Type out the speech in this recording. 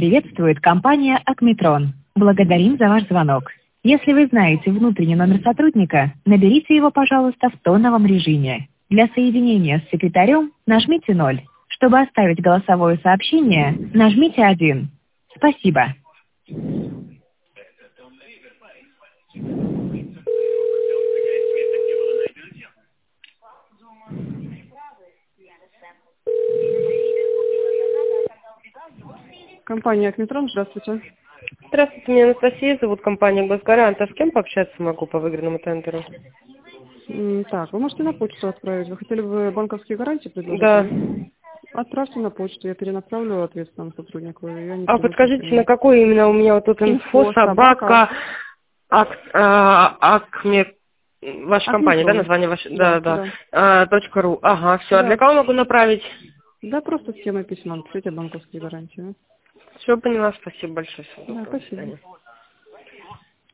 приветствует компания «Акметрон». Благодарим за ваш звонок. Если вы знаете внутренний номер сотрудника, наберите его, пожалуйста, в тоновом режиме. Для соединения с секретарем нажмите 0. Чтобы оставить голосовое сообщение, нажмите 1. Спасибо. Компания «Акметрон», здравствуйте. Здравствуйте, меня Анастасия зовут, компания «Госгарант». А с кем пообщаться могу по выигранному тендеру? Так, вы можете на почту отправить. Вы хотели бы банковские гарантии предложить? Да. Отправьте на почту, я перенаправлю ответственному сотруднику. А подскажите, на какой именно у меня вот тут инфо, собака, ваша компания, да, название вашей? Да. .ру. Ага, все. А для кого могу направить? Да, просто схема письма, напишите банковские гарантии. Все, поняла. Спасибо большое. Да, спасибо.